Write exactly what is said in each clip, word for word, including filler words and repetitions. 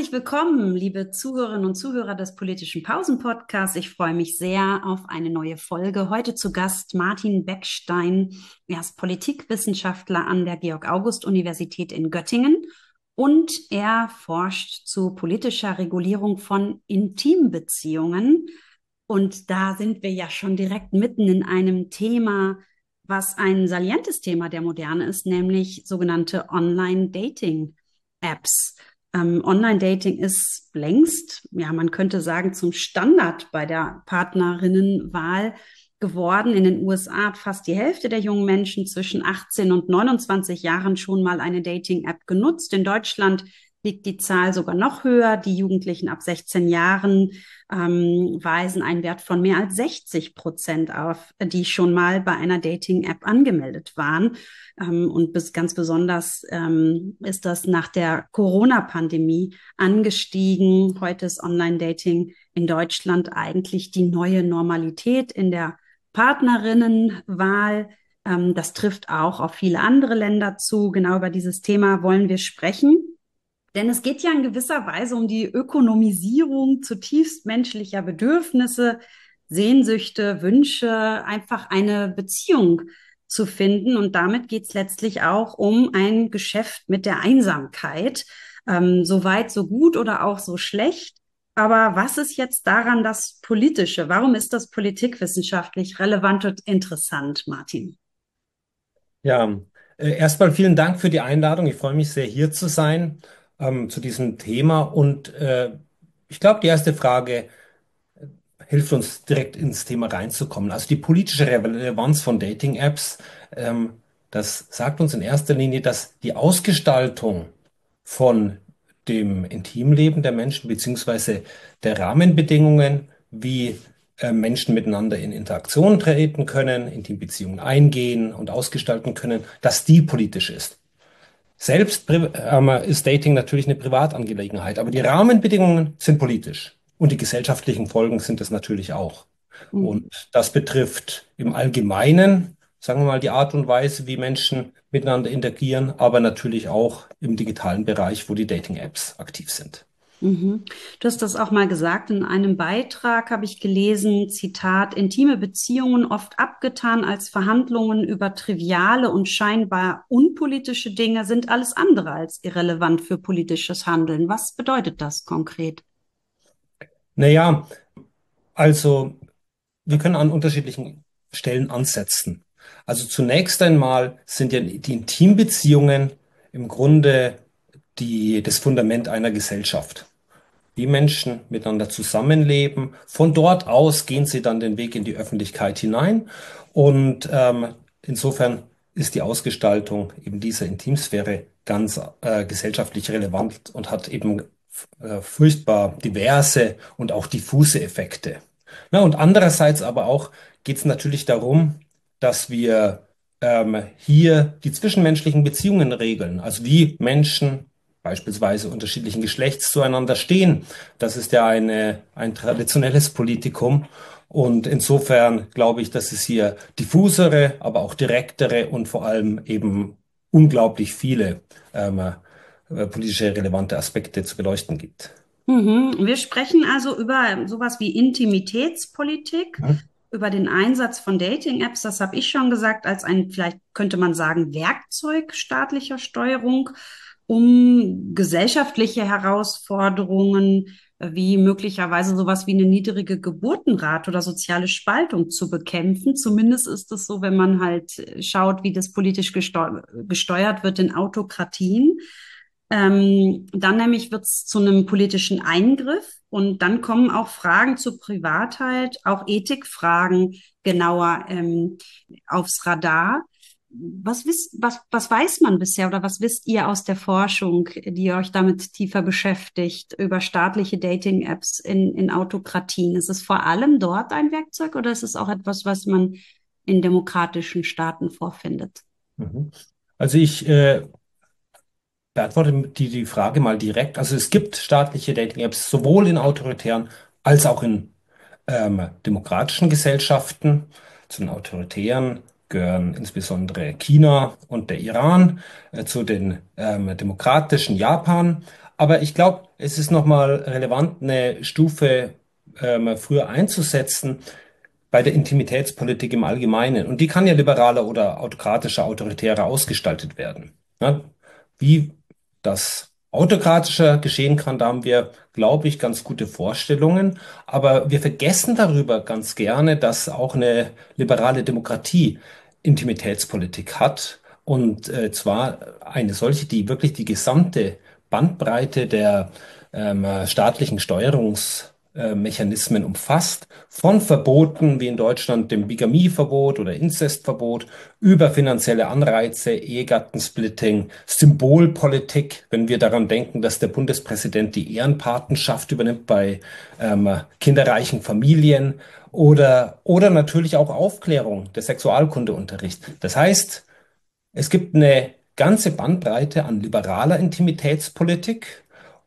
Herzlich willkommen, liebe Zuhörerinnen und Zuhörer des Politischen Pausen-Podcasts. Ich freue mich sehr auf eine neue Folge. Heute zu Gast Martin Beckstein. Er ist Politikwissenschaftler an der Georg-August-Universität in Göttingen und er forscht zu politischer Regulierung von Intimbeziehungen. Und da sind wir ja schon direkt mitten in einem Thema, was ein salientes Thema der Moderne ist, nämlich sogenannte Online-Dating-Apps. Ähm, Online-Dating ist längst, ja, man könnte sagen, zum Standard bei der Partnerinnenwahl geworden. In den U S A hat fast die Hälfte der jungen Menschen zwischen achtzehn und neunundzwanzig Jahren schon mal eine Dating-App genutzt. In Deutschland liegt die Zahl sogar noch höher. Die Jugendlichen ab sechzehn Jahren ähm, weisen einen Wert von mehr als sechzig Prozent auf, die schon mal bei einer Dating-App angemeldet waren. Ähm, und bis, ganz besonders ähm, ist das nach der Corona-Pandemie angestiegen. Heute ist Online-Dating in Deutschland eigentlich die neue Normalität in der Partnerinnenwahl. Ähm, das trifft auch auf viele andere Länder zu. Genau über dieses Thema wollen wir sprechen. Denn es geht ja in gewisser Weise um die Ökonomisierung zutiefst menschlicher Bedürfnisse, Sehnsüchte, Wünsche, einfach eine Beziehung zu finden. Und damit geht es letztlich auch um ein Geschäft mit der Einsamkeit. Ähm, so weit, so gut oder auch so schlecht. Aber was ist jetzt daran das Politische? Warum ist das politikwissenschaftlich relevant und interessant, Martin? Ja, äh, erstmal vielen Dank für die Einladung. Ich freue mich sehr, hier zu sein ähm, zu diesem Thema. Und äh, ich glaube, die erste Frage hilft uns direkt ins Thema reinzukommen. Also die politische Relevanz von Dating-Apps, ähm, das sagt uns in erster Linie, dass die Ausgestaltung von dem Intimleben der Menschen beziehungsweise der Rahmenbedingungen, wie äh, Menschen miteinander in Interaktion treten können, Intimbeziehungen eingehen und ausgestalten können, dass die politisch ist. Selbst pri- ähm, ist Dating natürlich eine Privatangelegenheit, aber die Rahmenbedingungen sind politisch und die gesellschaftlichen Folgen sind es natürlich auch. Und Mhm. das betrifft im Allgemeinen, sagen wir mal, die Art und Weise, wie Menschen miteinander interagieren, aber natürlich auch im digitalen Bereich, wo die Dating-Apps aktiv sind. Mhm. Du hast das auch mal gesagt. In einem Beitrag habe ich gelesen, Zitat, intime Beziehungen oft abgetan als Verhandlungen über triviale und scheinbar unpolitische Dinge sind alles andere als irrelevant für politisches Handeln. Was bedeutet das konkret? Naja, also wir können an unterschiedlichen Stellen ansetzen. Also zunächst einmal sind ja die Intimbeziehungen im Grunde die, das Fundament einer Gesellschaft. Wie Menschen miteinander zusammenleben. Von dort aus gehen sie dann den Weg in die Öffentlichkeit hinein. Und ähm, insofern ist die Ausgestaltung eben dieser Intimsphäre ganz äh, gesellschaftlich relevant und hat eben äh, furchtbar diverse und auch diffuse Effekte. Na, und andererseits aber auch geht es natürlich darum, dass wir ähm, hier die zwischenmenschlichen Beziehungen regeln, also wie Menschen beispielsweise unterschiedlichen Geschlechts zueinander stehen. Das ist ja eine, ein traditionelles Politikum. Und insofern glaube ich, dass es hier diffusere, aber auch direktere und vor allem eben unglaublich viele ähm, äh, politische relevante Aspekte zu beleuchten gibt. Mhm. Wir sprechen also über sowas wie Intimitätspolitik, Mhm. über den Einsatz von Dating-Apps, das habe ich schon gesagt, als ein, vielleicht könnte man sagen, Werkzeug staatlicher Steuerung, um gesellschaftliche Herausforderungen äh, wie möglicherweise sowas wie eine niedrige Geburtenrate oder soziale Spaltung zu bekämpfen. Zumindest ist es so, wenn man halt schaut, wie das politisch gesteu gesteuert wird in Autokratien. Ähm, dann nämlich wird es zu einem politischen Eingriff und dann kommen auch Fragen zur Privatheit, auch Ethikfragen genauer ähm, aufs Radar. Was, wisst, was, was weiß man bisher oder was wisst ihr aus der Forschung, die euch damit tiefer beschäftigt, über staatliche Dating-Apps in, in Autokratien? Ist es vor allem dort ein Werkzeug oder ist es auch etwas, was man in demokratischen Staaten vorfindet? Mhm. Also ich äh, beantworte die, die Frage mal direkt. Also es gibt staatliche Dating-Apps sowohl in autoritären als auch in ähm, demokratischen Gesellschaften. Zu den autoritären gehören insbesondere China und der Iran, äh, zu den ähm, demokratischen Japan. Aber ich glaube, es ist nochmal relevant, eine Stufe ähm, früher einzusetzen bei der Intimitätspolitik im Allgemeinen. Und die kann ja liberaler oder autokratischer, autoritärer ausgestaltet werden. Ja? Wie das autokratischer geschehen kann, da haben wir, glaube ich, ganz gute Vorstellungen. Aber wir vergessen darüber ganz gerne, dass auch eine liberale Demokratie Intimitätspolitik hat. Und äh, zwar eine solche, die wirklich die gesamte Bandbreite der ähm, staatlichen Steuerungsmechanismen umfasst, von Verboten wie in Deutschland dem Bigamieverbot oder Inzestverbot über finanzielle Anreize, Ehegattensplitting, Symbolpolitik, wenn wir daran denken, dass der Bundespräsident die Ehrenpatenschaft übernimmt bei ähm, kinderreichen Familien oder, oder natürlich auch Aufklärung, der Sexualkundeunterricht. Das heißt, es gibt eine ganze Bandbreite an liberaler Intimitätspolitik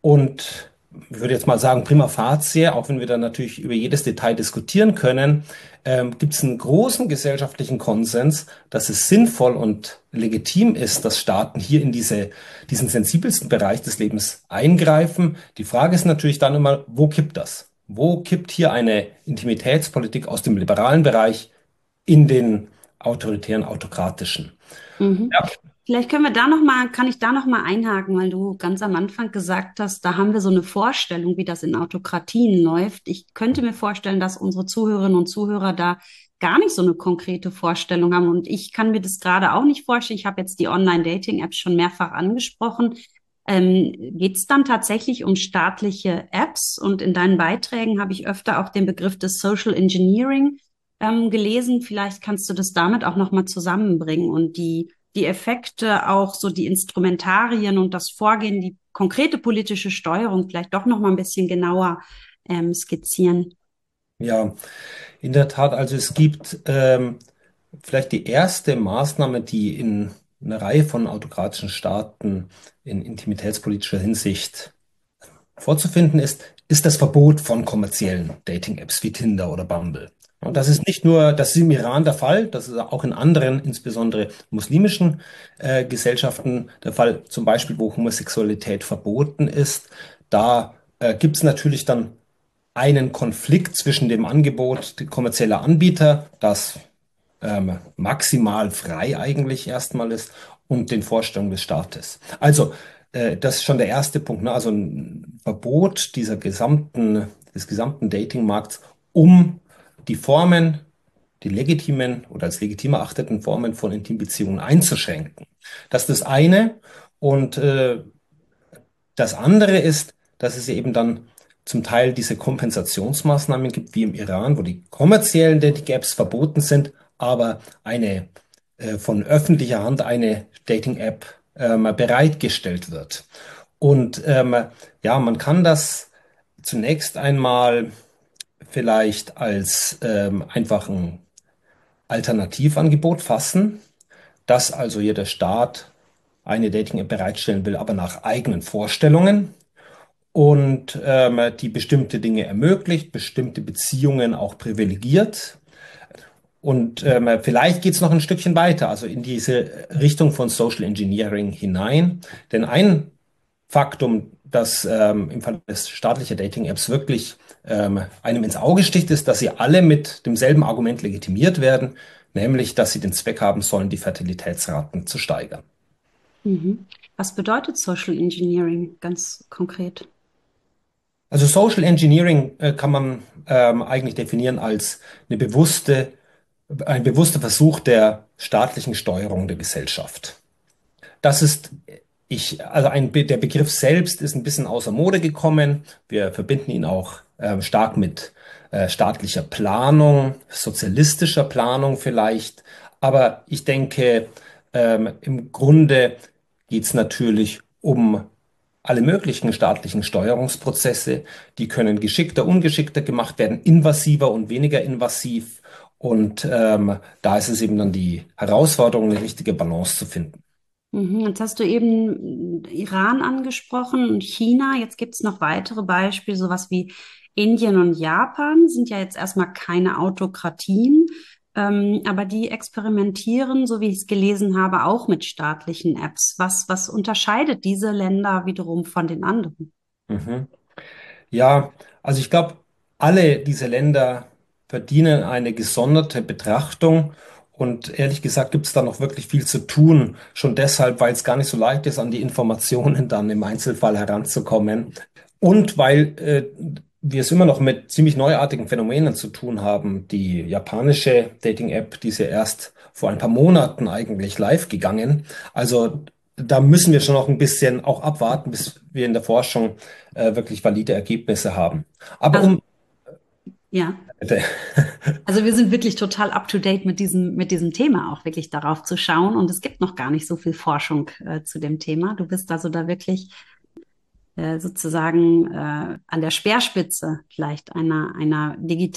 und ich würde jetzt mal sagen, prima facie, auch wenn wir da natürlich über jedes Detail diskutieren können, ähm, gibt es einen großen gesellschaftlichen Konsens, dass es sinnvoll und legitim ist, dass Staaten hier in diese, diesen sensibelsten Bereich des Lebens eingreifen. Die Frage ist natürlich dann immer, wo kippt das? Wo kippt hier eine Intimitätspolitik aus dem liberalen Bereich in den autoritären, autokratischen? Mhm. Ja, Vielleicht können wir da noch mal, kann ich da noch mal einhaken, weil du ganz am Anfang gesagt hast, da haben wir so eine Vorstellung, wie das in Autokratien läuft. Ich könnte mir vorstellen, dass unsere Zuhörerinnen und Zuhörer da gar nicht so eine konkrete Vorstellung haben. Und ich kann mir das gerade auch nicht vorstellen. Ich habe jetzt die Online-Dating-Apps schon mehrfach angesprochen. Ähm, geht es dann tatsächlich um staatliche Apps? Und in deinen Beiträgen habe ich öfter auch den Begriff des Social Engineering ähm, gelesen. Vielleicht kannst du das damit auch noch mal zusammenbringen und die die Effekte, auch so die Instrumentarien und das Vorgehen, die konkrete politische Steuerung vielleicht doch noch mal ein bisschen genauer ähm, skizzieren. ja, in der Tat. Also es gibt ähm, vielleicht die erste Maßnahme, die in einer Reihe von autokratischen Staaten in intimitätspolitischer Hinsicht vorzufinden ist, ist das Verbot von kommerziellen Dating-Apps wie Tinder oder Bumble. Und das ist nicht nur, das ist im Iran der Fall, das ist auch in anderen, insbesondere muslimischen äh, Gesellschaften der Fall, zum Beispiel, wo Homosexualität verboten ist. Da äh, gibt es natürlich dann einen Konflikt zwischen dem Angebot kommerzieller Anbieter, das ähm, maximal frei eigentlich erstmal ist, und den Vorstellungen des Staates. Also, äh, das ist schon der erste Punkt, ne? Also ein Verbot dieser gesamten, des gesamten Datingmarkts, um die Formen, die legitimen oder als legitim erachteten Formen von Intimbeziehungen einzuschränken. Das ist das eine. Und äh, das andere ist, dass es eben dann zum Teil diese Kompensationsmaßnahmen gibt, wie im Iran, wo die kommerziellen Dating-Apps verboten sind, aber eine äh, von öffentlicher Hand eine Dating-App ähm, bereitgestellt wird. Und ähm, ja, man kann das zunächst einmal vielleicht als ähm, einfach ein Alternativangebot fassen, dass also jeder Staat eine Dating-App bereitstellen will, aber nach eigenen Vorstellungen und ähm, die bestimmte Dinge ermöglicht, bestimmte Beziehungen auch privilegiert. Und ähm, vielleicht geht es noch ein Stückchen weiter, also in diese Richtung von Social Engineering hinein. Denn ein Faktum, das ähm, im Fall des staatlicher Dating-Apps wirklich ähm, einem ins Auge sticht, ist, dass sie alle mit demselben Argument legitimiert werden, nämlich, dass sie den Zweck haben sollen, die Fertilitätsraten zu steigern. Mhm. Was bedeutet Social Engineering ganz konkret? Also Social Engineering äh, kann man ähm, eigentlich definieren als eine bewusste, ein bewusster Versuch der staatlichen Steuerung der Gesellschaft. Das ist, ich, also ein, Be- der Begriff selbst ist ein bisschen außer Mode gekommen. Wir verbinden ihn auch ähm, stark mit äh, staatlicher Planung, sozialistischer Planung vielleicht. Aber ich denke, ähm, im Grunde geht es natürlich um alle möglichen staatlichen Steuerungsprozesse. Die können geschickter, ungeschickter gemacht werden, invasiver und weniger invasiv. Und ähm, da ist es eben dann die Herausforderung, eine richtige Balance zu finden. Mhm. Jetzt hast du eben Iran angesprochen und China. Jetzt gibt es noch weitere Beispiele, sowas wie Indien und Japan sind ja jetzt erstmal keine Autokratien. Ähm, aber die experimentieren, so wie ich es gelesen habe, auch mit staatlichen Apps. Was, was unterscheidet diese Länder wiederum von den anderen? Mhm. Ja, also ich glaube, alle diese Länder verdienen eine gesonderte Betrachtung und ehrlich gesagt gibt es da noch wirklich viel zu tun. Schon deshalb, weil es gar nicht so leicht ist, an die Informationen dann im Einzelfall heranzukommen. Und weil äh, wir es immer noch mit ziemlich neuartigen Phänomenen zu tun haben. Die japanische Dating-App, die ist ja erst vor ein paar Monaten eigentlich live gegangen. Also da müssen wir schon noch ein bisschen auch abwarten, bis wir in der Forschung äh, wirklich valide Ergebnisse haben. Aber Also, um, ja. bitte. Also wir sind wirklich total up to date mit diesem, mit diesem Thema, auch wirklich darauf zu schauen. Und es gibt noch gar nicht so viel Forschung äh, zu dem Thema. Du bist also da wirklich äh, sozusagen äh, an der Speerspitze vielleicht einer, einer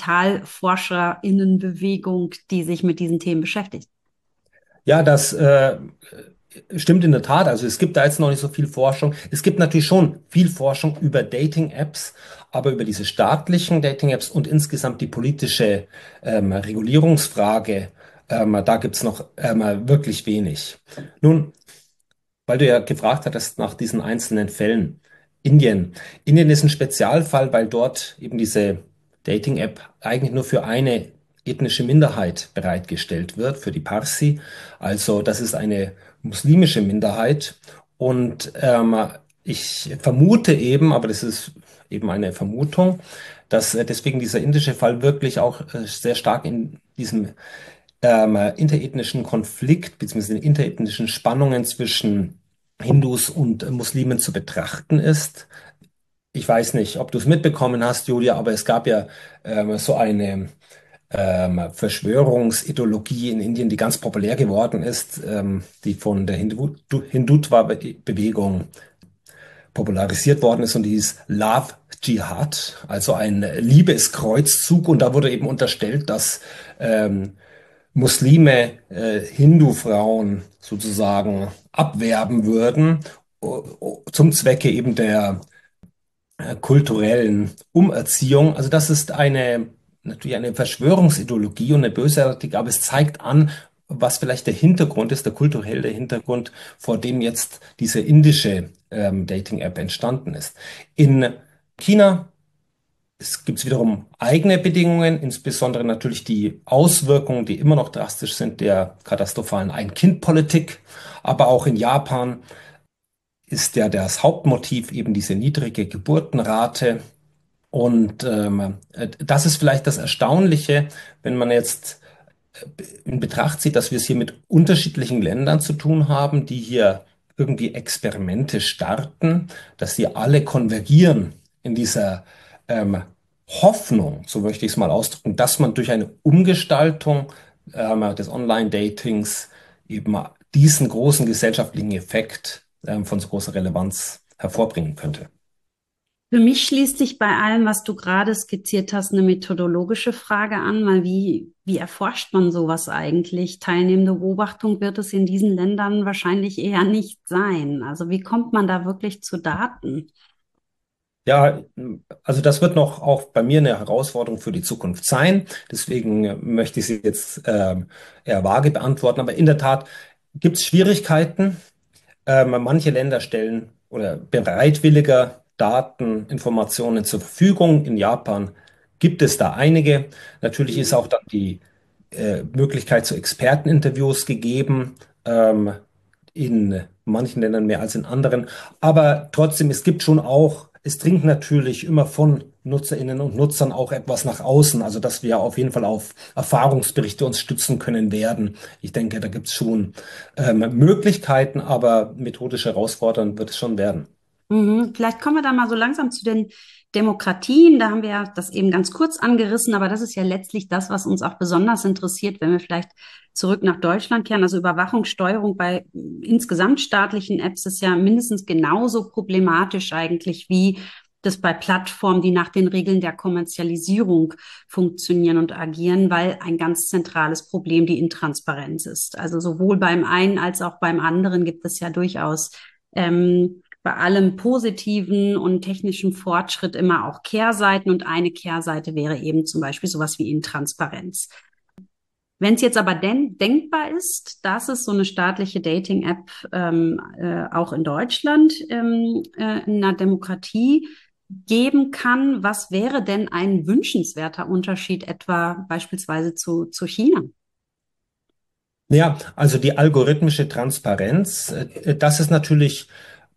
DigitalforscherInnenbewegung, die sich mit diesen Themen beschäftigt. Ja, das äh, stimmt in der Tat. Also es gibt da jetzt noch nicht so viel Forschung. Es gibt natürlich schon viel Forschung über Dating-Apps, aber über diese staatlichen Dating-Apps und insgesamt die politische ähm, Regulierungsfrage, ähm, da gibt's noch ähm, wirklich wenig. Nun, weil du ja gefragt hattest nach diesen einzelnen Fällen. Indien. Indien ist ein Spezialfall, weil dort eben diese Dating-App eigentlich nur für eine ethnische Minderheit bereitgestellt wird, für die Parsi. Also das ist eine muslimische Minderheit. Und ähm, ich vermute eben, aber das ist eben eine Vermutung, dass äh, deswegen dieser indische Fall wirklich auch äh, sehr stark in diesem ähm, interethnischen Konflikt bzw. den interethnischen Spannungen zwischen Hindus und äh, Muslimen zu betrachten ist. Ich weiß nicht, ob du es mitbekommen hast, Julia, aber es gab ja ähm, so eine ähm, Verschwörungsideologie in Indien, die ganz populär geworden ist, ähm, die von der Hindu Hindutva-Bewegung popularisiert worden ist und die hieß Love Jihad, also ein Liebeskreuzzug. Und da wurde eben unterstellt, dass ähm, Muslime äh, Hindu-Frauen sozusagen abwerben würden, o- o- zum Zwecke eben der äh, kulturellen Umerziehung. Also das ist eine natürlich eine Verschwörungsideologie und eine bösartige, aber es zeigt an, was vielleicht der Hintergrund ist, der kulturelle Hintergrund, vor dem jetzt diese indische ähm, Dating-App entstanden ist. In China es gibt wiederum eigene Bedingungen, insbesondere natürlich die Auswirkungen, die immer noch drastisch sind, der katastrophalen Ein-Kind-Politik. Aber auch in Japan ist ja das Hauptmotiv eben diese niedrige Geburtenrate. Und ähm, äh, das ist vielleicht das Erstaunliche, wenn man jetzt in Betracht zieht, dass wir es hier mit unterschiedlichen Ländern zu tun haben, die hier irgendwie Experimente starten, dass sie alle konvergieren in dieser ähm, Hoffnung, so möchte ich es mal ausdrücken, dass man durch eine Umgestaltung ähm, des Online-Datings eben diesen großen gesellschaftlichen Effekt ähm, von so großer Relevanz hervorbringen könnte. Für mich schließt sich bei allem, was du gerade skizziert hast, eine methodologische Frage an, weil wie, wie erforscht man sowas eigentlich? Teilnehmende Beobachtung wird es in diesen Ländern wahrscheinlich eher nicht sein. Also wie kommt man da wirklich zu Daten? Ja, also das wird noch auch bei mir eine Herausforderung für die Zukunft sein. Deswegen äh, möchte ich sie jetzt ähm, eher vage beantworten. Aber in der Tat gibt es Schwierigkeiten. Ähm, manche Länder stellen oder bereitwilliger Daten, Informationen zur Verfügung. In Japan gibt es da einige. Natürlich ist auch dann die äh, Möglichkeit zu Experteninterviews gegeben. Ähm, in manchen Ländern mehr als in anderen. Aber trotzdem, es gibt schon auch, es dringt natürlich immer von Nutzerinnen und Nutzern auch etwas nach außen, also dass wir auf jeden Fall auf Erfahrungsberichte uns stützen können werden. Ich denke, da gibt es schon ähm, Möglichkeiten, aber methodisch herausfordernd wird es schon werden. Mhm. Vielleicht kommen wir da mal so langsam zu den Demokratien. Da haben wir ja das eben ganz kurz angerissen, aber das ist ja letztlich das, was uns auch besonders interessiert, wenn wir vielleicht zurück nach Deutschland kehren. Also Überwachungssteuerung bei insgesamt staatlichen Apps ist ja mindestens genauso problematisch eigentlich wie das bei Plattformen, die nach den Regeln der Kommerzialisierung funktionieren und agieren, weil ein ganz zentrales Problem die Intransparenz ist. Also sowohl beim einen als auch beim anderen gibt es ja durchaus ähm, bei allem positiven und technischen Fortschritt immer auch Kehrseiten und eine Kehrseite wäre eben zum Beispiel sowas wie Intransparenz. Wenn es jetzt aber denn denkbar ist, dass es so eine staatliche Dating-App ähm, äh, auch in Deutschland ähm, äh, in einer Demokratie geben kann, was wäre denn ein wünschenswerter Unterschied etwa beispielsweise zu, zu China? Ja, also die algorithmische Transparenz, äh, das ist natürlich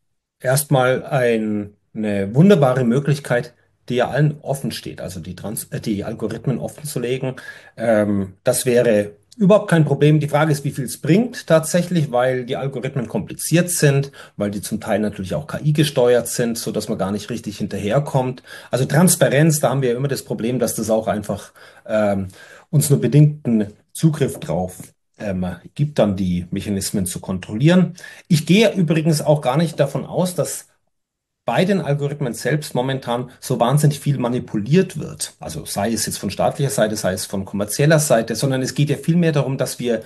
erstmal ein, eine wunderbare Möglichkeit, die ja allen offen steht, also die, Trans äh, die Algorithmen offen zu legen. Ähm, das wäre überhaupt kein Problem. Die Frage ist, wie viel es bringt tatsächlich, weil die Algorithmen kompliziert sind, weil die zum Teil natürlich auch K I gesteuert sind, so dass man gar nicht richtig hinterherkommt. Also Transparenz, da haben wir ja immer das Problem, dass das auch einfach ähm, uns nur bedingten Zugriff drauf ähm, gibt, dann die Mechanismen zu kontrollieren. Ich gehe übrigens auch gar nicht davon aus, dass bei den Algorithmen selbst momentan so wahnsinnig viel manipuliert wird. Also sei es jetzt von staatlicher Seite, sei es von kommerzieller Seite, sondern es geht ja vielmehr darum, dass wir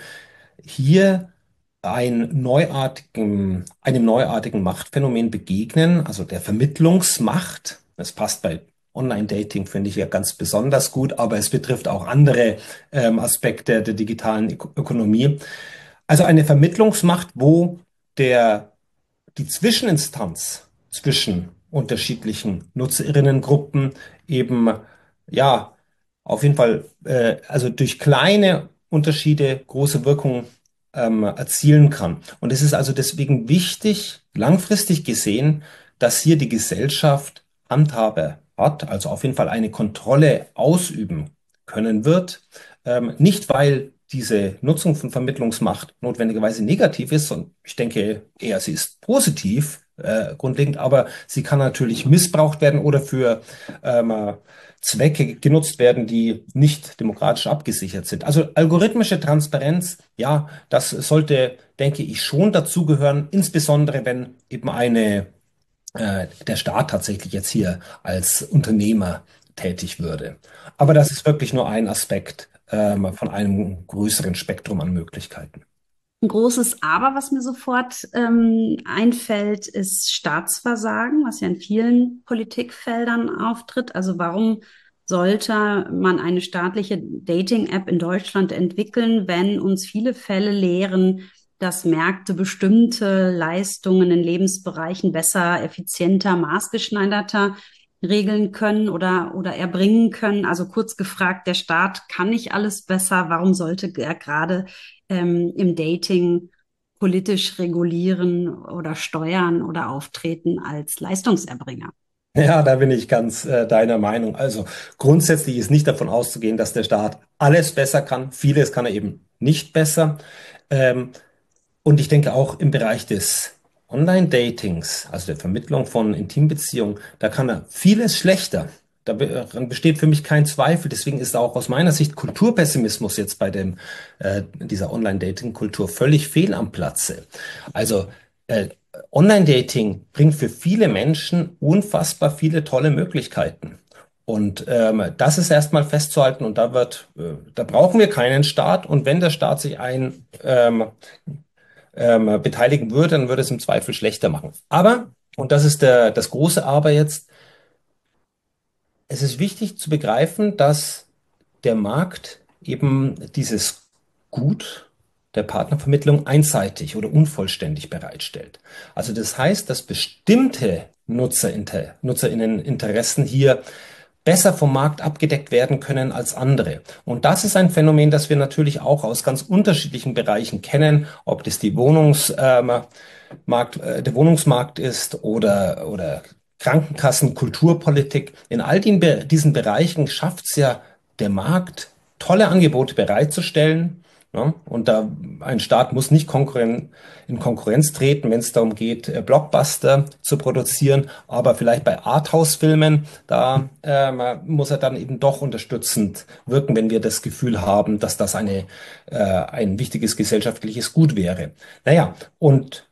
hier ein neuartigen, einem neuartigen Machtphänomen begegnen, also der Vermittlungsmacht. Das passt bei Online-Dating, finde ich ja ganz besonders gut, aber es betrifft auch andere ähm, Aspekte der digitalen Öko Ökonomie. Also eine Vermittlungsmacht, wo der die Zwischeninstanz zwischen unterschiedlichen Nutzerinnengruppen eben, ja, auf jeden Fall, äh, also durch kleine Unterschiede große Wirkung ähm, erzielen kann. Und es ist also deswegen wichtig, langfristig gesehen, dass hier die Gesellschaft Handhabe hat, also auf jeden Fall eine Kontrolle ausüben können wird. Ähm, nicht, weil diese Nutzung von Vermittlungsmacht notwendigerweise negativ ist, und ich denke eher, sie ist positiv, äh, grundlegend, aber sie kann natürlich missbraucht werden oder für ähm, Zwecke genutzt werden, die nicht demokratisch abgesichert sind. Also algorithmische Transparenz, ja, das sollte, denke ich, schon dazugehören, insbesondere wenn eben eine äh, der Staat tatsächlich jetzt hier als Unternehmer tätig würde. Aber das ist wirklich nur ein Aspekt ähm, von einem größeren Spektrum an Möglichkeiten. Ein großes Aber, was mir sofort ähm, einfällt, ist Staatsversagen, was ja in vielen Politikfeldern auftritt. Also warum sollte man eine staatliche Dating-App in Deutschland entwickeln, wenn uns viele Fälle lehren, dass Märkte bestimmte Leistungen in Lebensbereichen besser, effizienter, maßgeschneiderter regeln können oder, oder erbringen können? Also kurz gefragt, der Staat kann nicht alles besser. Warum sollte er gerade ähm, im Dating politisch regulieren oder steuern oder auftreten als Leistungserbringer? Ja, da bin ich ganz äh, deiner Meinung. Also grundsätzlich ist nicht davon auszugehen, dass der Staat alles besser kann. Vieles kann er eben nicht besser. Ähm, Und ich denke auch im Bereich des Online-Datings, also der Vermittlung von Intimbeziehungen, da kann er vieles schlechter. Daran besteht für mich kein Zweifel. Deswegen ist auch aus meiner Sicht Kulturpessimismus jetzt bei dem, äh, dieser Online-Dating-Kultur völlig fehl am Platze. Also äh, Online-Dating bringt für viele Menschen unfassbar viele tolle Möglichkeiten. Und ähm, das ist erstmal festzuhalten und da wird, äh, da brauchen wir keinen Staat. Und wenn der Staat sich ein ähm, ähm, beteiligen würde, dann würde es im Zweifel schlechter machen. Aber, und das ist der, das große Aber jetzt, es ist wichtig zu begreifen, dass der Markt eben dieses Gut der Partnervermittlung einseitig oder unvollständig bereitstellt. Also das heißt, dass bestimmte Nutzerinter, Nutzerinneninteressen hier besser vom Markt abgedeckt werden können als andere. Und das ist ein Phänomen, das wir natürlich auch aus ganz unterschiedlichen Bereichen kennen, ob das die Wohnungs, ähm, Markt, äh, der Wohnungsmarkt ist oder, oder Krankenkassen, Kulturpolitik. In all den, Be- diesen Bereichen schafft es ja der Markt, tolle Angebote bereitzustellen. Ne? Und da ein Staat muss nicht konkurren in Konkurrenz treten, wenn es darum geht, äh, Blockbuster zu produzieren. Aber vielleicht bei Arthouse-Filmen, da ähm, muss er dann eben doch unterstützend wirken, wenn wir das Gefühl haben, dass das eine, äh, ein wichtiges gesellschaftliches Gut wäre. Naja, und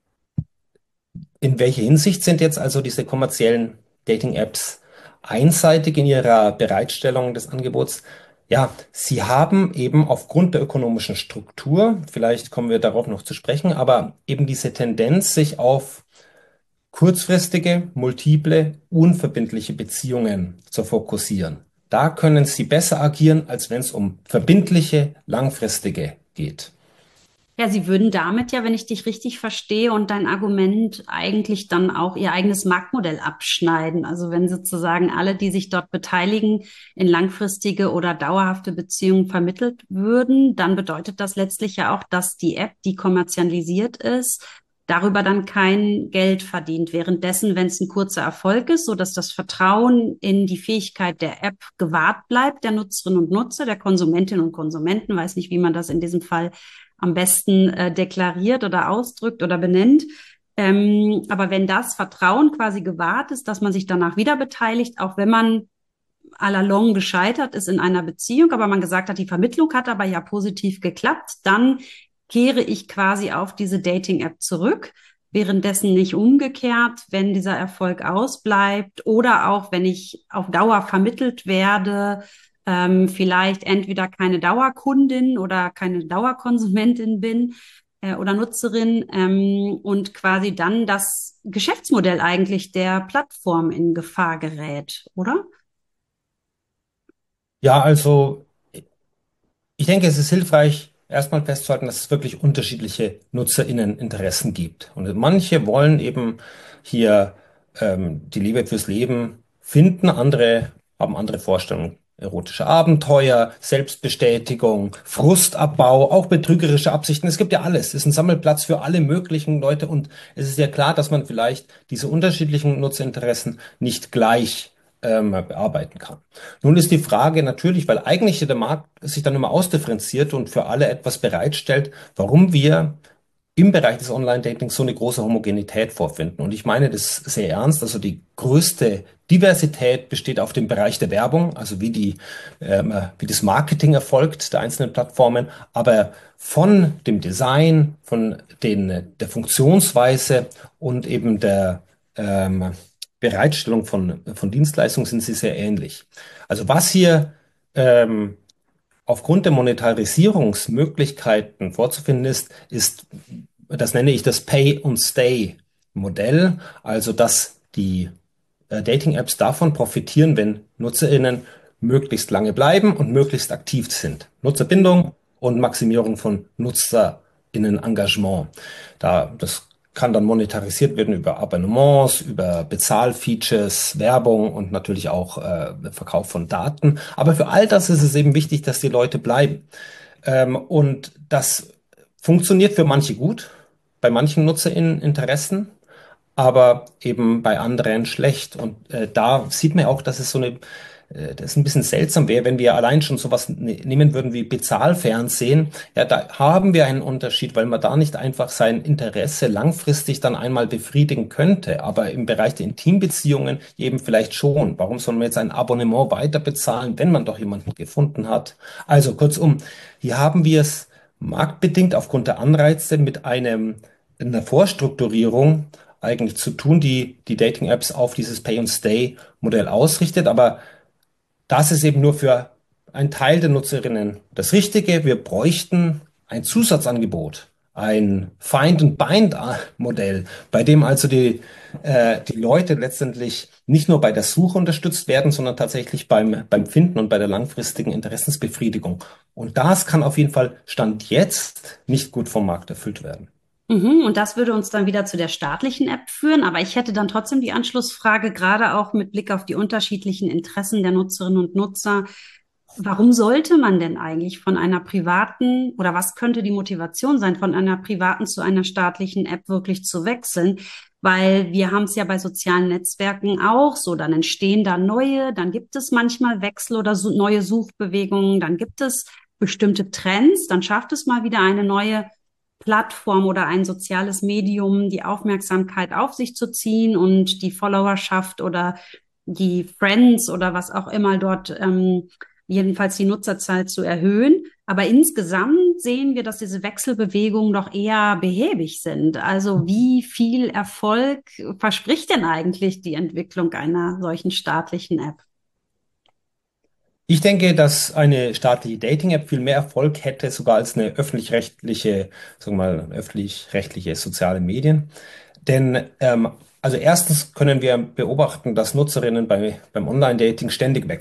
in welcher Hinsicht sind jetzt also diese kommerziellen Dating-Apps einseitig in ihrer Bereitstellung des Angebots? Ja, sie haben eben aufgrund der ökonomischen Struktur, vielleicht kommen wir darauf noch zu sprechen, aber eben diese Tendenz, sich auf kurzfristige, multiple, unverbindliche Beziehungen zu fokussieren. Da können sie besser agieren, als wenn es um verbindliche, langfristige geht. Ja, Sie würden damit ja, wenn ich dich richtig verstehe und dein Argument eigentlich dann auch Ihr eigenes Marktmodell abschneiden. Also wenn sozusagen alle, die sich dort beteiligen, in langfristige oder dauerhafte Beziehungen vermittelt würden, dann bedeutet das letztlich ja auch, dass die App, die kommerzialisiert ist, darüber dann kein Geld verdient. Währenddessen, wenn es ein kurzer Erfolg ist, so dass das Vertrauen in die Fähigkeit der App gewahrt bleibt, der Nutzerinnen und Nutzer, der Konsumentinnen und Konsumenten, weiß nicht, wie man das in diesem Fall am besten äh, deklariert oder ausdrückt oder benennt. Ähm, aber wenn das Vertrauen quasi gewahrt ist, dass man sich danach wieder beteiligt, auch wenn man à la longue gescheitert ist in einer Beziehung, aber man gesagt hat, die Vermittlung hat aber ja positiv geklappt, dann kehre ich quasi auf diese Dating-App zurück. Währenddessen nicht umgekehrt, wenn dieser Erfolg ausbleibt oder auch wenn ich auf Dauer vermittelt werde, ähm, vielleicht entweder keine Dauerkundin oder keine Dauerkonsumentin bin äh, oder Nutzerin ähm, und quasi dann das Geschäftsmodell eigentlich der Plattform in Gefahr gerät, oder? Ja, also ich denke, es ist hilfreich, erstmal festzuhalten, dass es wirklich unterschiedliche NutzerInneninteressen gibt. Und manche wollen eben hier ähm, die Liebe fürs Leben finden, andere haben andere Vorstellungen. Erotische Abenteuer, Selbstbestätigung, Frustabbau, auch betrügerische Absichten. Es gibt ja alles. Es ist ein Sammelplatz für alle möglichen Leute und es ist ja klar, dass man vielleicht diese unterschiedlichen Nutzerinteressen nicht gleich ähm, bearbeiten kann. Nun ist die Frage natürlich, weil eigentlich der Markt sich dann immer ausdifferenziert und für alle etwas bereitstellt, warum wir im Bereich des Online-Datings so eine große Homogenität vorfinden. Und ich meine das sehr ernst. Also die größte Diversität besteht auf dem Bereich der Werbung, also wie die, ähm, wie das Marketing erfolgt der einzelnen Plattformen, aber von dem Design, von den, der Funktionsweise und eben der ähm, Bereitstellung von, von Dienstleistungen sind sie sehr ähnlich. Also was hier ähm, aufgrund der Monetarisierungsmöglichkeiten vorzufinden ist, ist, das nenne ich das Pay-and-Stay-Modell, also dass die äh, Dating-Apps davon profitieren, wenn NutzerInnen möglichst lange bleiben und möglichst aktiv sind. Nutzerbindung und Maximierung von NutzerInnen-Engagement. Da, das kann dann monetarisiert werden über Abonnements, über Bezahlfeatures, Werbung und natürlich auch äh, Verkauf von Daten. Aber für all das ist es eben wichtig, dass die Leute bleiben. Ähm, und das funktioniert für manche gut, bei manchen NutzerInnen-Interessen, aber eben bei anderen schlecht. Und äh, da sieht man auch, dass es so eine, äh, das ein bisschen seltsam wäre, wenn wir allein schon sowas ne nehmen würden wie Bezahlfernsehen. Ja, da haben wir einen Unterschied, weil man da nicht einfach sein Interesse langfristig dann einmal befriedigen könnte. Aber im Bereich der Intimbeziehungen eben vielleicht schon. Warum soll man jetzt ein Abonnement weiter bezahlen, wenn man doch jemanden gefunden hat? Also kurzum, hier haben wir es marktbedingt aufgrund der Anreize mit einem, einer Vorstrukturierung eigentlich zu tun, die die Dating-Apps auf dieses Pay-and-Stay-Modell ausrichtet. Aber das ist eben nur für einen Teil der Nutzerinnen das Richtige. Wir bräuchten ein Zusatzangebot, ein Find-and-Bind-Modell, bei dem also die, äh, die Leute letztendlich nicht nur bei der Suche unterstützt werden, sondern tatsächlich beim, beim Finden und bei der langfristigen Interessensbefriedigung. Und das kann auf jeden Fall Stand jetzt nicht gut vom Markt erfüllt werden. Mhm, und das würde uns dann wieder zu der staatlichen App führen. Aber ich hätte dann trotzdem die Anschlussfrage, gerade auch mit Blick auf die unterschiedlichen Interessen der Nutzerinnen und Nutzer. Warum sollte man denn eigentlich von einer privaten oder was könnte die Motivation sein, von einer privaten zu einer staatlichen App wirklich zu wechseln? Weil wir haben es ja bei sozialen Netzwerken auch so, dann entstehen da neue, dann gibt es manchmal Wechsel oder so neue Suchbewegungen, dann gibt es bestimmte Trends, dann schafft es mal wieder eine neue Plattform oder ein soziales Medium, die Aufmerksamkeit auf sich zu ziehen und die Followerschaft oder die Friends oder was auch immer dort, ähm, jedenfalls die Nutzerzahl zu erhöhen. Aber insgesamt sehen wir, dass diese Wechselbewegungen doch eher behäbig sind. Also wie viel Erfolg verspricht denn eigentlich die Entwicklung einer solchen staatlichen App? Ich denke, dass eine staatliche Dating-App viel mehr Erfolg hätte, sogar als eine öffentlich-rechtliche, sagen wir mal, öffentlich-rechtliche soziale Medien. Denn ähm, also erstens können wir beobachten, dass Nutzerinnen bei, beim Online-Dating ständig wechseln.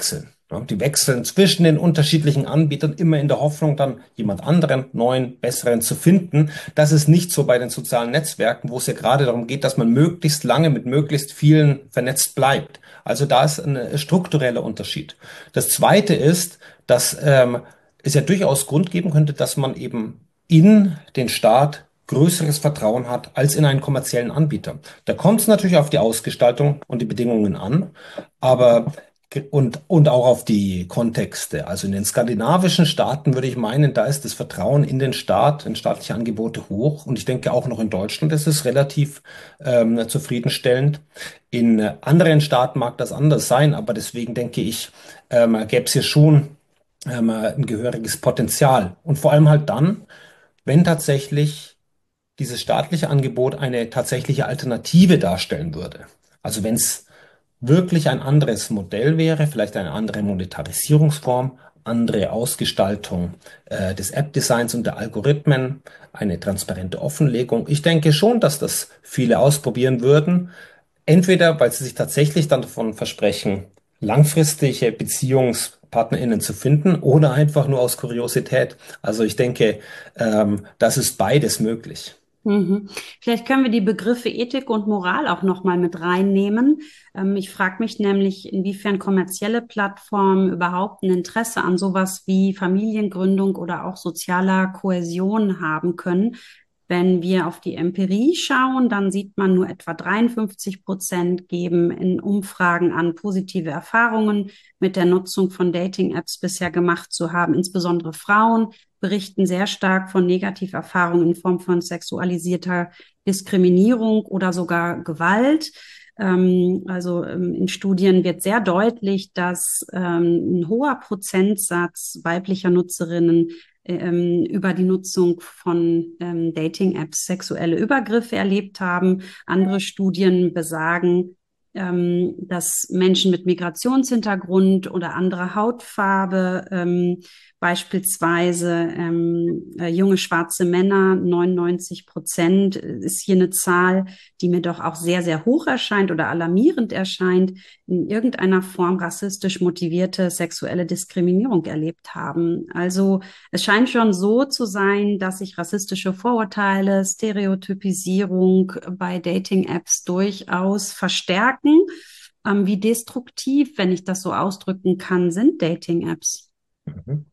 Ja, die wechseln zwischen den unterschiedlichen Anbietern immer in der Hoffnung, dann jemand anderen, neuen, besseren zu finden. Das ist nicht so bei den sozialen Netzwerken, wo es ja gerade darum geht, dass man möglichst lange mit möglichst vielen vernetzt bleibt. Also da ist ein struktureller Unterschied. Das Zweite ist, dass ähm, es ja durchaus Grund geben könnte, dass man eben in den Staat größeres Vertrauen hat als in einen kommerziellen Anbieter. Da kommt es natürlich auf die Ausgestaltung und die Bedingungen an, aber und, und auch auf die Kontexte. Also in den skandinavischen Staaten würde ich meinen, da ist das Vertrauen in den Staat, in staatliche Angebote hoch. Und ich denke auch noch in Deutschland ist es relativ ähm, zufriedenstellend. In äh, anderen Staaten mag das anders sein, aber deswegen denke ich, ähm, gäbe es hier schon ähm, ein gehöriges Potenzial. Und vor allem halt dann, wenn tatsächlich dieses staatliche Angebot eine tatsächliche Alternative darstellen würde. Also wenn es wirklich ein anderes Modell wäre, vielleicht eine andere Monetarisierungsform, andere Ausgestaltung äh, des App-Designs und der Algorithmen, eine transparente Offenlegung. Ich denke schon, dass das viele ausprobieren würden. Entweder, weil sie sich tatsächlich dann davon versprechen, langfristige BeziehungspartnerInnen zu finden, oder einfach nur aus Kuriosität. Also ich denke, ähm, das ist beides möglich. Mhm. Vielleicht können wir die Begriffe Ethik und Moral auch noch mal mit reinnehmen. Ähm, ich frage mich nämlich, inwiefern kommerzielle Plattformen überhaupt ein Interesse an sowas wie Familiengründung oder auch sozialer Kohäsion haben können. Wenn wir auf die Empirie schauen, dann sieht man, nur etwa dreiundfünfzig Prozent geben in Umfragen an, positive Erfahrungen mit der Nutzung von Dating-Apps bisher gemacht zu haben. Insbesondere Frauen berichten sehr stark von Negativerfahrungen in Form von sexualisierter Diskriminierung oder sogar Gewalt. Ähm, also ähm, in Studien wird sehr deutlich, dass ähm, ein hoher Prozentsatz weiblicher Nutzerinnen ähm, über die Nutzung von ähm, Dating-Apps sexuelle Übergriffe erlebt haben. Andere Studien besagen, ähm, dass Menschen mit Migrationshintergrund oder anderer Hautfarbe, ähm, beispielsweise ähm, äh, junge schwarze Männer, neunundneunzig Prozent ist hier eine Zahl, die mir doch auch sehr, sehr hoch erscheint oder alarmierend erscheint, in irgendeiner Form rassistisch motivierte sexuelle Diskriminierung erlebt haben. Also es scheint schon so zu sein, dass sich rassistische Vorurteile, Stereotypisierung bei Dating-Apps durchaus verstärken. Ähm, wie destruktiv, wenn ich das so ausdrücken kann, sind Dating-Apps? Mhm.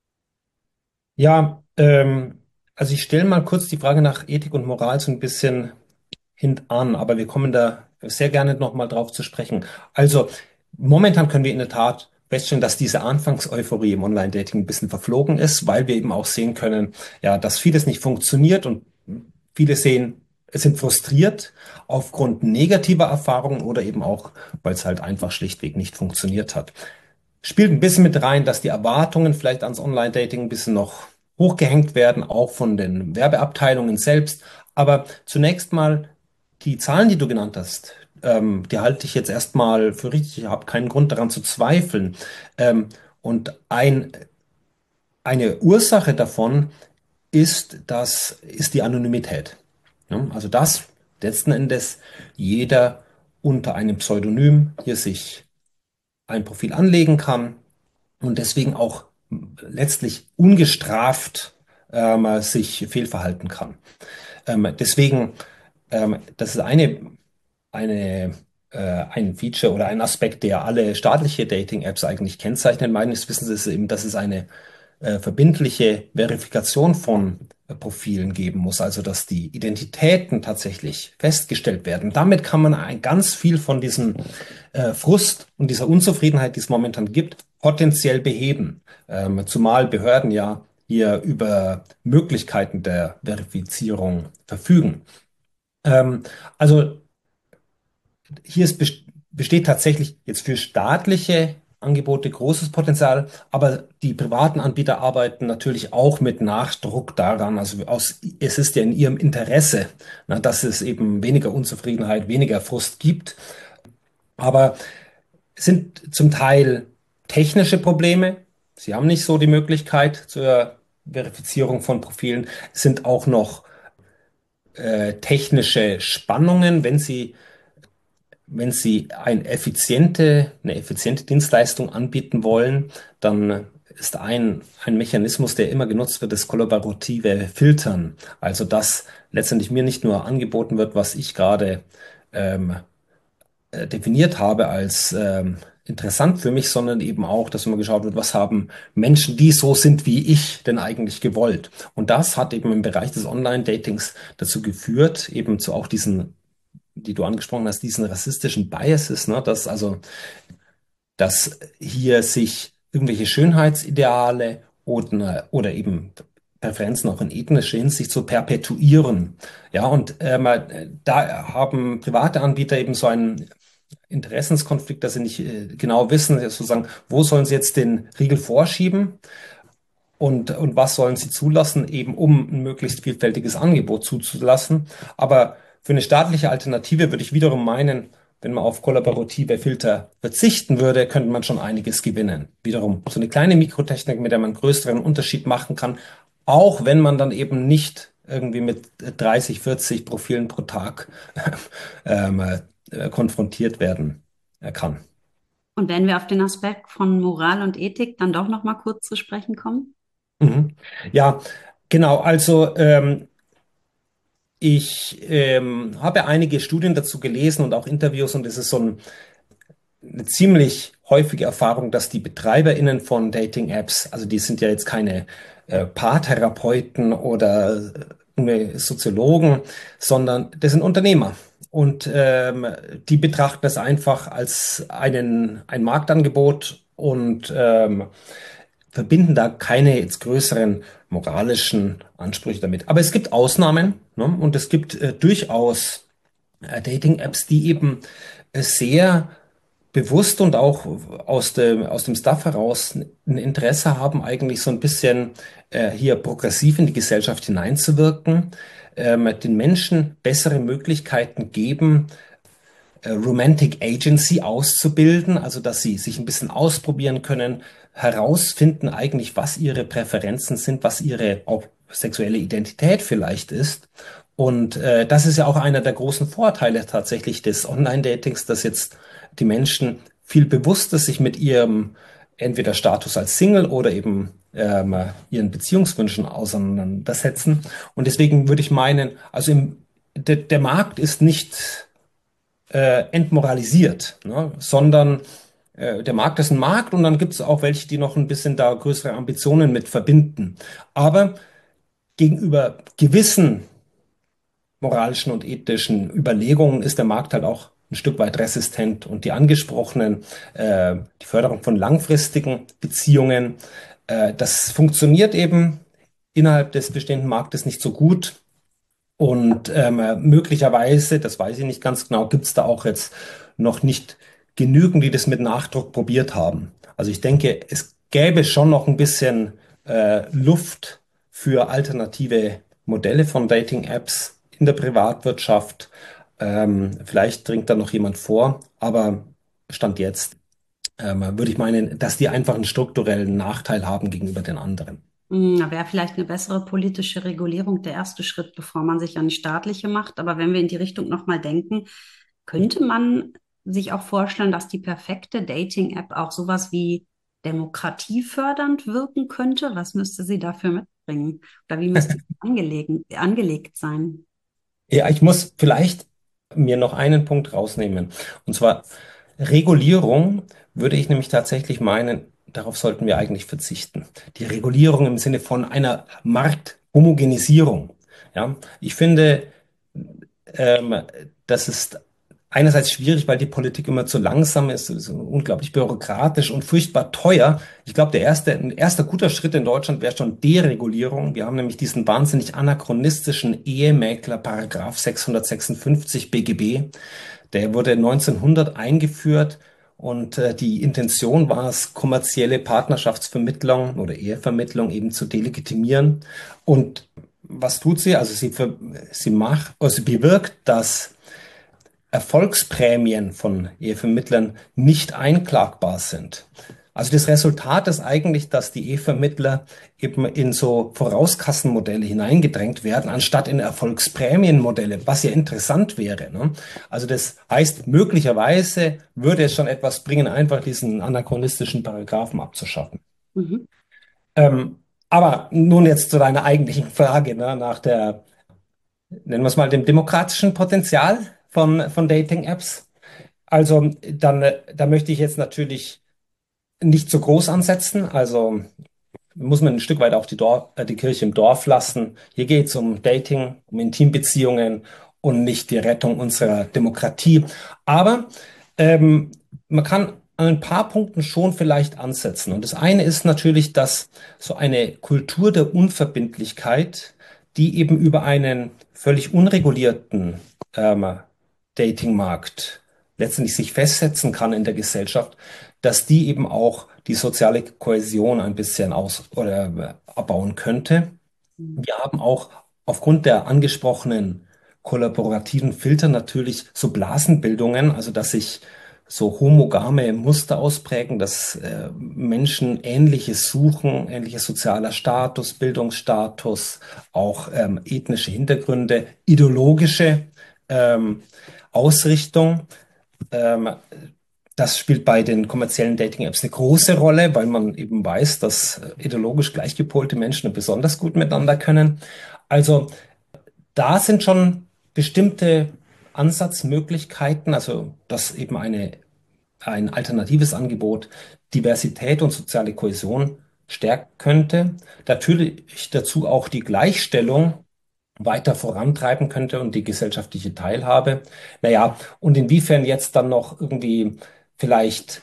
Ja, ähm, also ich stelle mal kurz die Frage nach Ethik und Moral so ein bisschen hintan, aber wir kommen da sehr gerne nochmal drauf zu sprechen. Also momentan können wir in der Tat feststellen, dass diese Anfangseuphorie im Online-Dating ein bisschen verflogen ist, weil wir eben auch sehen können, ja, dass vieles nicht funktioniert und viele sehen, sind frustriert aufgrund negativer Erfahrungen oder eben auch, weil es halt einfach schlichtweg nicht funktioniert hat. Spielt ein bisschen mit rein, dass die Erwartungen vielleicht ans Online-Dating ein bisschen noch hochgehängt werden, auch von den Werbeabteilungen selbst. Aber zunächst mal die Zahlen, die du genannt hast, ähm, die halte ich jetzt erstmal für richtig. Ich habe keinen Grund daran zu zweifeln. Ähm, und ein, eine Ursache davon ist, das ist die Anonymität. Ja, also dass letzten Endes jeder unter einem Pseudonym hier sich ein Profil anlegen kann und deswegen auch letztlich ungestraft ähm, sich fehlverhalten kann. Ähm, deswegen, ähm, das ist eine, eine, äh, ein Feature oder ein Aspekt, der alle staatliche Dating-Apps eigentlich kennzeichnet. Meines Wissens ist eben, dass es eine äh, verbindliche Verifikation von äh, Profilen geben muss, also dass die Identitäten tatsächlich festgestellt werden. Damit kann man ein ganz viel von diesem äh, Frust und dieser Unzufriedenheit, die es momentan gibt, potenziell beheben. Ähm, zumal Behörden ja hier über Möglichkeiten der Verifizierung verfügen. Ähm, also hier ist, best- besteht tatsächlich jetzt für staatliche Angebote großes Potenzial, aber die privaten Anbieter arbeiten natürlich auch mit Nachdruck daran. Also aus, es ist ja in ihrem Interesse, na, dass es eben weniger Unzufriedenheit, weniger Frust gibt. Aber es sind zum Teil technische Probleme. Sie haben nicht so die Möglichkeit zur Verifizierung von Profilen. Es sind auch noch äh, technische Spannungen, wenn Sie wenn Sie ein effiziente, eine effiziente Dienstleistung anbieten wollen, dann ist ein, ein Mechanismus, der immer genutzt wird, das kollaborative Filtern. Also dass letztendlich mir nicht nur angeboten wird, was ich gerade ähm, äh, definiert habe als ähm, interessant für mich, sondern eben auch, dass immer geschaut wird, was haben Menschen, die so sind wie ich, denn eigentlich gewollt. Und das hat eben im Bereich des Online-Datings dazu geführt, eben zu auch diesen, die du angesprochen hast, diesen rassistischen Biases, ne, dass also, dass hier sich irgendwelche Schönheitsideale oder, oder eben Präferenzen auch in ethnischer Hinsicht so perpetuieren. Ja, und ähm, da haben private Anbieter eben so einen Interessenskonflikt, dass sie nicht äh, genau wissen, sozusagen, wo sollen sie jetzt den Riegel vorschieben und, und was sollen sie zulassen, eben um ein möglichst vielfältiges Angebot zuzulassen. Aber für eine staatliche Alternative würde ich wiederum meinen, wenn man auf kollaborative Filter verzichten würde, könnte man schon einiges gewinnen. Wiederum so eine kleine Mikrotechnik, mit der man einen größeren Unterschied machen kann, auch wenn man dann eben nicht irgendwie mit dreißig, vierzig Profilen pro Tag ähm, äh, konfrontiert werden äh, kann. Und wenn wir auf den Aspekt von Moral und Ethik dann doch noch mal kurz zu sprechen kommen? Mhm. Ja, genau. Also ähm, ich ähm, habe einige Studien dazu gelesen und auch Interviews und es ist so ein, eine ziemlich häufige Erfahrung, dass die BetreiberInnen von Dating-Apps, also die sind ja jetzt keine äh, Paartherapeuten oder äh, Soziologen, sondern das sind Unternehmer. Und ähm, die betrachten das einfach als einen, ein Marktangebot und ähm, verbinden da keine jetzt größeren moralischen Ansprüche damit. Aber es gibt Ausnahmen, ne? Und es gibt äh, durchaus äh, Dating-Apps, die eben äh, sehr bewusst und auch aus dem, aus dem Staff heraus ein Interesse haben, eigentlich so ein bisschen äh, hier progressiv in die Gesellschaft hineinzuwirken, ähm, den Menschen bessere Möglichkeiten geben, äh, Romantic Agency auszubilden, also dass sie sich ein bisschen ausprobieren können, herausfinden eigentlich, was ihre Präferenzen sind, was ihre auch sexuelle Identität vielleicht ist. Und äh, das ist ja auch einer der großen Vorteile tatsächlich des Online-Datings, dass jetzt die Menschen viel bewusster sich mit ihrem entweder Status als Single oder eben ähm, ihren Beziehungswünschen auseinandersetzen. Und deswegen würde ich meinen, also im, der, der Markt ist nicht äh, entmoralisiert, ne? Sondern äh, der Markt ist ein Markt und dann gibt es auch welche, die noch ein bisschen da größere Ambitionen mit verbinden. Aber gegenüber gewissen moralischen und ethischen Überlegungen ist der Markt halt auch ein Stück weit resistent und die angesprochenen, äh, die Förderung von langfristigen Beziehungen, äh, das funktioniert eben innerhalb des bestehenden Marktes nicht so gut. Und ähm, möglicherweise, das weiß ich nicht ganz genau, gibt es da auch jetzt noch nicht genügend, die das mit Nachdruck probiert haben. Also ich denke, es gäbe schon noch ein bisschen äh, Luft für alternative Modelle von Dating-Apps in der Privatwirtschaft. Ähm, vielleicht dringt da noch jemand vor, aber Stand jetzt ähm, würde ich meinen, dass die einfach einen strukturellen Nachteil haben gegenüber den anderen. Hm, Da wäre vielleicht eine bessere politische Regulierung der erste Schritt, bevor man sich an die staatliche macht. Aber wenn wir in die Richtung nochmal denken, könnte man sich auch vorstellen, dass die perfekte Dating-App auch sowas wie demokratiefördernd wirken könnte? Was müsste sie dafür mitbringen? Oder wie müsste sie angelegen, angelegt sein? Ja, ich muss vielleicht mir noch einen Punkt rausnehmen. Und zwar Regulierung würde ich nämlich tatsächlich meinen, darauf sollten wir eigentlich verzichten. Die Regulierung im Sinne von einer Markthomogenisierung. Ja, ich finde, ähm, das ist einerseits schwierig, weil die Politik immer zu langsam ist, so unglaublich bürokratisch und furchtbar teuer. Ich glaube, der erste, ein erster guter Schritt in Deutschland wäre schon Deregulierung. Wir haben nämlich diesen wahnsinnig anachronistischen Ehemäkler Paragraph sechshundertsechsundfünfzig B G B. Der wurde neunzehnhundert eingeführt und äh, die Intention war es, kommerzielle Partnerschaftsvermittlung oder Ehevermittlung eben zu delegitimieren. Und was tut sie? Also sie, ver- sie macht, also sie bewirkt, dass Erfolgsprämien von Ehevermittlern nicht einklagbar sind. Also das Resultat ist eigentlich, dass die E-Vermittler eben in so Vorauskassenmodelle hineingedrängt werden, anstatt in Erfolgsprämienmodelle, was ja interessant wäre, ne? Also das heißt, möglicherweise würde es schon etwas bringen, einfach diesen anachronistischen Paragraphen abzuschaffen. Mhm. Ähm, aber nun jetzt zu deiner eigentlichen Frage, ne, nach der, nennen wir es mal, dem demokratischen Potenzial von, von Dating-Apps. Also dann, äh, da möchte ich jetzt natürlich nicht zu groß ansetzen. Also muss man ein Stück weit auch die, Dor äh, die Kirche im Dorf lassen. Hier geht es um Dating, um Intimbeziehungen und nicht die Rettung unserer Demokratie. Aber ähm, man kann an ein paar Punkten schon vielleicht ansetzen. Und das eine ist natürlich, dass so eine Kultur der Unverbindlichkeit, die eben über einen völlig unregulierten ähm, Datingmarkt letztendlich sich festsetzen kann in der Gesellschaft, dass die eben auch die soziale Kohäsion ein bisschen aus oder äh, abbauen könnte. Wir haben auch aufgrund der angesprochenen kollaborativen Filter natürlich so Blasenbildungen, also dass sich so homogame Muster ausprägen, dass äh, Menschen Ähnliches suchen, ähnlicher sozialer Status, Bildungsstatus, auch ähm, ethnische Hintergründe, ideologische ähm, Ausrichtung. Ähm, Das spielt bei den kommerziellen Dating-Apps eine große Rolle, weil man eben weiß, dass äh, ideologisch gleichgepolte Menschen besonders gut miteinander können. Also da sind schon bestimmte Ansatzmöglichkeiten, also dass eben eine, ein alternatives Angebot Diversität und soziale Kohäsion stärken könnte. Natürlich dazu auch die Gleichstellung weiter vorantreiben könnte und die gesellschaftliche Teilhabe. Naja, und inwiefern jetzt dann noch irgendwie vielleicht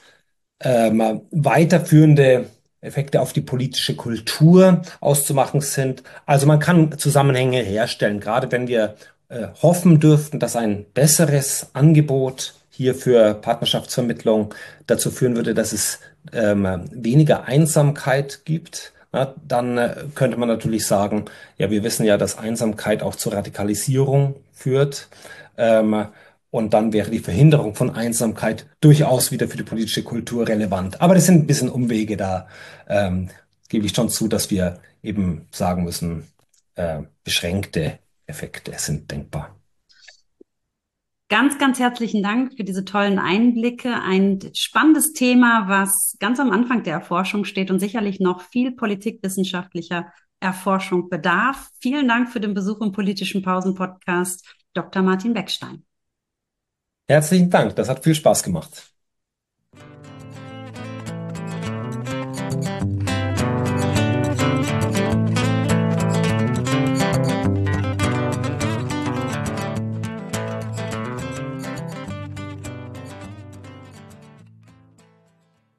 ähm, weiterführende Effekte auf die politische Kultur auszumachen sind. Also man kann Zusammenhänge herstellen, gerade wenn wir äh, hoffen dürften, dass ein besseres Angebot hier für Partnerschaftsvermittlung dazu führen würde, dass es ähm, weniger Einsamkeit gibt. Na, dann äh, könnte man natürlich sagen, ja, wir wissen ja, dass Einsamkeit auch zur Radikalisierung führt. Ähm, und dann wäre die Verhinderung von Einsamkeit durchaus wieder für die politische Kultur relevant. Aber das sind ein bisschen Umwege, da ähm, gebe ich schon zu, dass wir eben sagen müssen, äh, beschränkte Effekte sind denkbar. Ganz, ganz herzlichen Dank für diese tollen Einblicke. Ein spannendes Thema, was ganz am Anfang der Erforschung steht und sicherlich noch viel politikwissenschaftlicher Erforschung bedarf. Vielen Dank für den Besuch im Politischen Pausen-Podcast, Doktor Martin Beckstein. Herzlichen Dank, das hat viel Spaß gemacht.